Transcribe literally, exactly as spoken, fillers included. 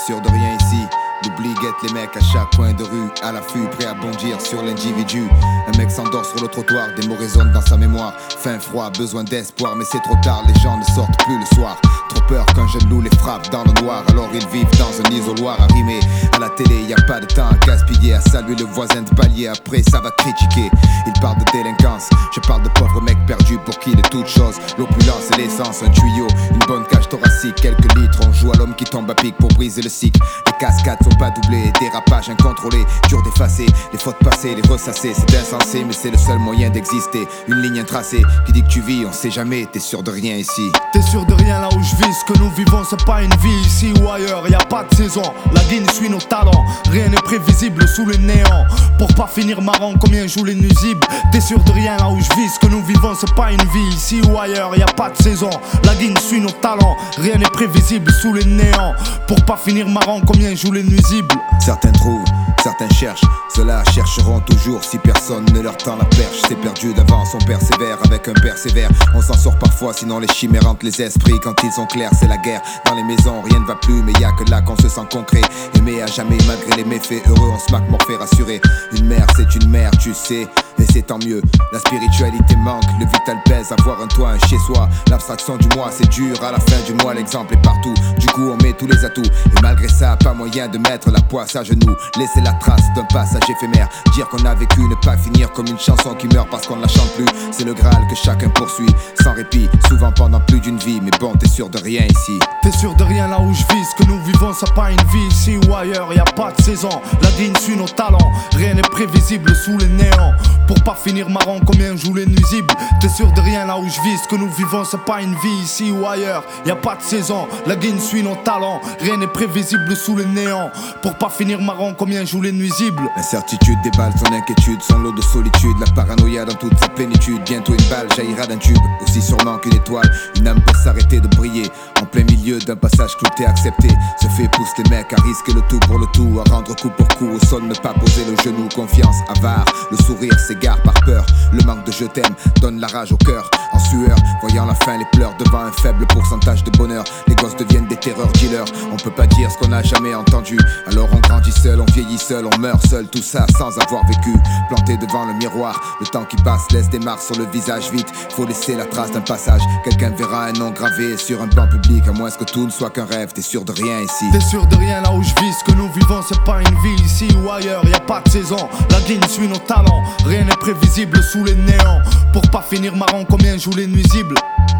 sûr de rien ici. L'oubli guette les mecs à chaque coin de rue, à l'affût, prêt à bondir sur l'individu. Un mec s'endort sur le trottoir, des mots résonnent dans sa mémoire. Faim, froid, besoin d'espoir, mais c'est trop tard, les gens ne sortent plus le soir. Trop peur qu'un jeune loup les frappe dans le noir, alors ils vivent dans un isoloir à rimer. À la télé, y a pas de temps à gaspiller, à saluer le voisin de palier, après ça va critiquer. Ils parlent de délinquance, je parle de pauvres mecs perdus pour qui de toute chose. L'opulence et l'essence, un tuyau, une bonne cage thoracique, quelques litres. On joue à l'homme qui tombe à pic pour briser le cycle. Les cascades sont pas doublées, dérapage incontrôlé, dur d'effacer, les fautes passées, les ressasser. C'est insensé, mais c'est le seul moyen d'exister. Une ligne tracée qui dit que tu vis, on sait jamais, t'es sûr de rien ici. T'es sûr de rien là où je vis, ce que nous vivons c'est pas une vie ici ou ailleurs, y a pas de saison, la guine suit nos talents, rien n'est prévisible sous le néant. Pour pas finir marrant, combien jouent les nuisibles. T'es sûr de rien là où je vis, ce que nous vivons c'est pas une vie ici ou ailleurs, y a pas de saison, la guine suit nos talents, rien n'est prévisible sous le néant. Pour pas finir marrant, combien jouent les nuisibles. Certains trouvent, certains cherchent, ceux-là chercheront toujours si personne ne leur tend la perche. C'est perdu d'avance, on persévère avec un persévère. On s'en sort parfois, sinon les chimères hantent les esprits. Quand ils sont clairs, c'est la guerre. Dans les maisons, rien ne va plus, mais y a que là qu'on se sent concret. Aimé à jamais, malgré les méfaits, heureux, on se maque, morphé, rassuré. Une mère, c'est une mère, tu sais, et c'est tant mieux. La spiritualité manque, le vital pèse, avoir un toit, un chez-soi. L'abstraction du mois, c'est dur, à la fin du mois, l'exemple est partout. Du coup, on met tous les atouts, et malgré ça, pas moyen de mettre la poisse à genoux. Laisser la trace d'un passage éphémère, dire qu'on a vécu, ne pas finir comme une chanson qui meurt parce qu'on ne la chante plus. C'est le Graal que chacun poursuit, sans répit, souvent pendant plus d'une vie. Mais bon, t'es sûr de rien ici. T'es sûr de rien là où je vis, ce que nous vivons c'est pas une vie ici ou ailleurs, y a pas de saison, la ligne suit nos talents, rien n'est prévisible sous le néant. Pour pas finir marrant, combien jouent les nuisibles. T'es sûr de rien là où je vis, ce que nous vivons c'est pas une vie ici ou ailleurs, y a pas de saison, la ligne suit nos talents, rien n'est prévisible sous le néant. Pour pas finir marrant, combien jouent les nuisibles. L'incertitude déballe son inquiétude, son lot de solitude, la paranoïa dans toute sa plénitude. Bientôt une balle jaillira d'un tube, aussi sûrement qu'une étoile. Une âme peut s'arrêter de briller en plein milieu d'un passage clouté accepté. Ce fait pousse les mecs à risquer le tout pour le tout, à rendre coup pour coup au sol, ne pas poser le genou. Confiance, avare, le sourire s'égare par peur. Le manque de je t'aime donne la rage au cœur. En sueur, voyant la fin, les pleurs devant un faible pourcentage de bonheur. Les gosses deviennent des terreurs dealers. On peut pas dire ce qu'on n'a jamais entendu. Alors on grandit seul, on vieillit seul, on meurt seul. Tout ça sans avoir vécu. Planté devant le miroir, le temps qui passe laisse des marques sur le visage. Vite, faut laisser la trace d'un passage. Quelqu'un verra un nom gravé sur un banc public, à moins que tout ne soit qu'un rêve. T'es sûr de rien ici. T'es sûr de rien là où je vis, ce que nous vivons c'est pas une vie ici ou ailleurs, y a pas de saison, la ligne suit nos talents, rien n'est prévisible sous les néants. Pour pas finir marrant, combien jouent les nuisibles.